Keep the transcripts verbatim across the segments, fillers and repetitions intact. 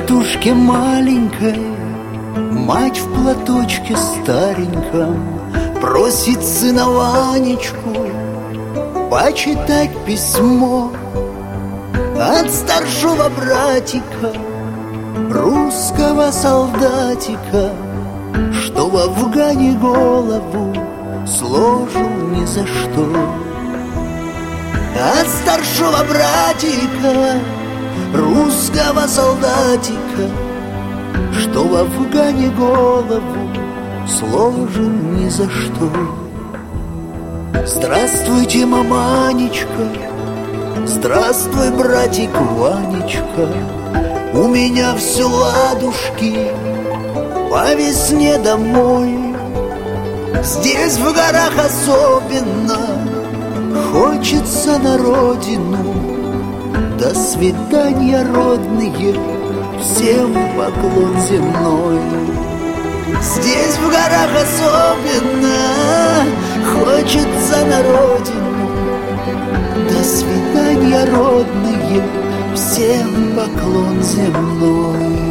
хатушке маленькой мать в платочке стареньком просит сына Ванечку почитать письмо от старшего братика, русского солдатика, что в Афгане голову сложил ни за что. От старшего братика, русского солдатика, что в Афгане голову сложил ни за что. Здравствуйте, маманечка, здравствуй, братик Ванечка, у меня все ладушки, по весне домой. Здесь в горах особенно хочется на родину. До свидания, родные, всем поклон земной. Здесь в горах особенно хочется на родину. До свидания, родные, всем поклон земной.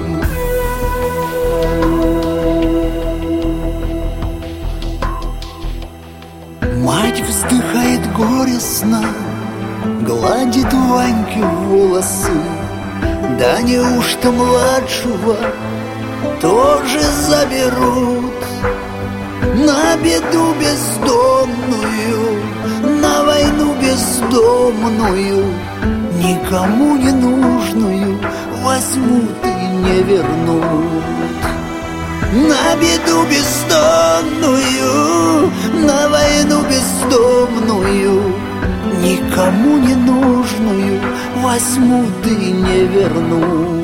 Мать вздыхает горестно, гладит Ваньке волосы. Да неужто младшего тоже заберут на беду бездомную, на войну бездомную, никому не нужную возьмут и не вернут. На беду бездомную, на войну бездомную, никому не нужную возьмут и не вернут.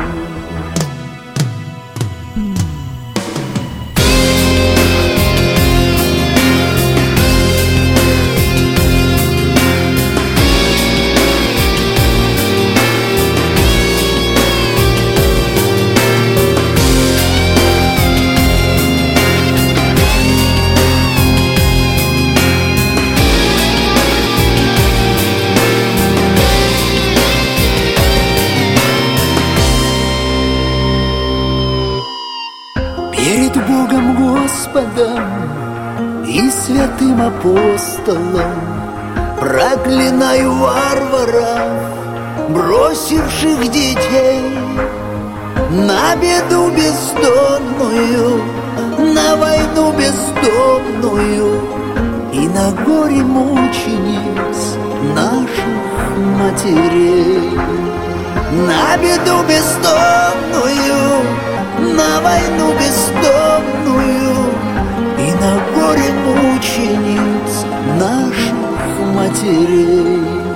Перед Богом Господом и святым апостолом проклинаю варваров, бросивших детей на беду бездомную, на войну бездомную и на горе мучениц наших матерей. На беду бездомную, на войну бездомную и на горе мучениц наших матерей.